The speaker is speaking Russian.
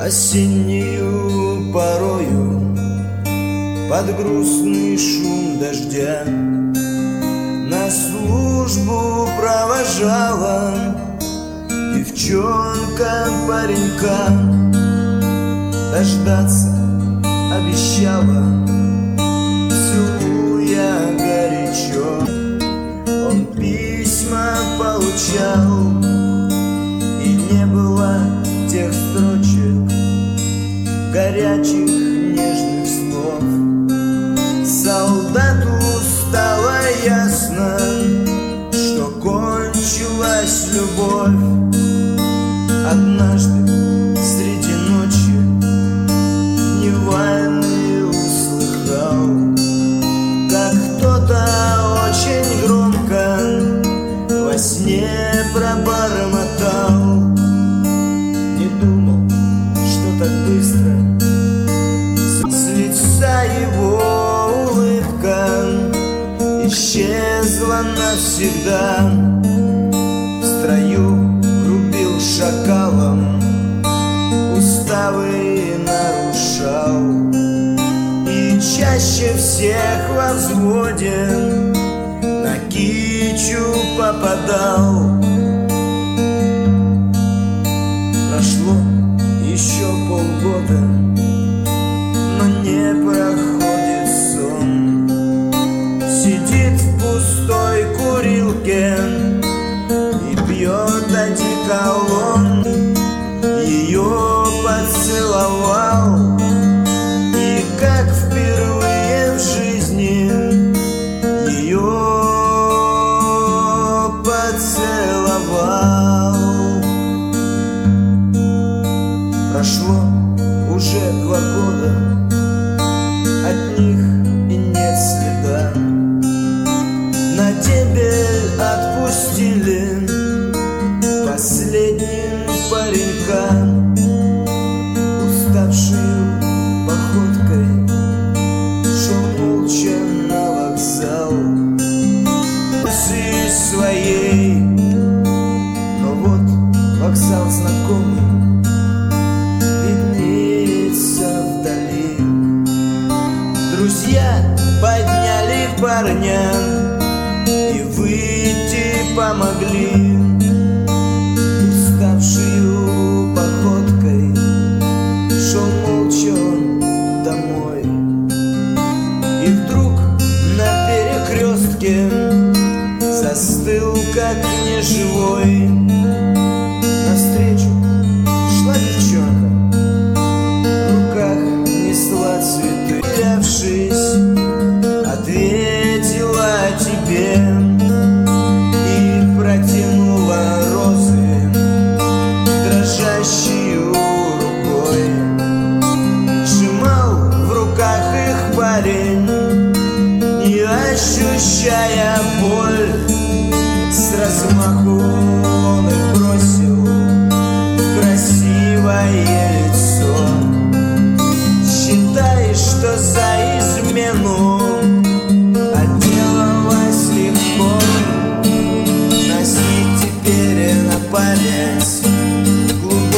осеннею порою под грустный шум дождя на службу провожала девчонка паренька, дождаться обещала, целуя горячо. Он письма получал, и не было тех строчек, горячих нежных слов. Солдату стало ясно, что кончилась любовь. Однажды среди ночи Невальный услыхал, как кто-то очень громко во сне пробормотал. Не думал, что так быстро с лица его улыбка исчезла навсегда. В строю грубил шакалом, уставы нарушал, и чаще всех во взводе на кичу попадал. Прошло еще полгода, но не проходит сон. Сидит в пустой курилке и пьет одеколон. Ее поцеловал, и как впервые в жизни ее поцеловал. Прошло уже 2 года, от них и нет следа. На дембель отпустили последним паренька, уставшую походкой шел молча на вокзал с своей. Но вот вокзал знакомый виднеется вдали. Друзья подняли парня и выйти помогли. Уставшую походкой шел молча он домой. И вдруг на перекрестке застыл, как неживой. Навстречу шла девчонка, в руках несла цветы. Явшись, ответила тебе и протянула розы дрожащей рукой. Сжимал в руках их парень, не ощущая боль. С размаху он их бросил в красивое лицо. Считай, что за измену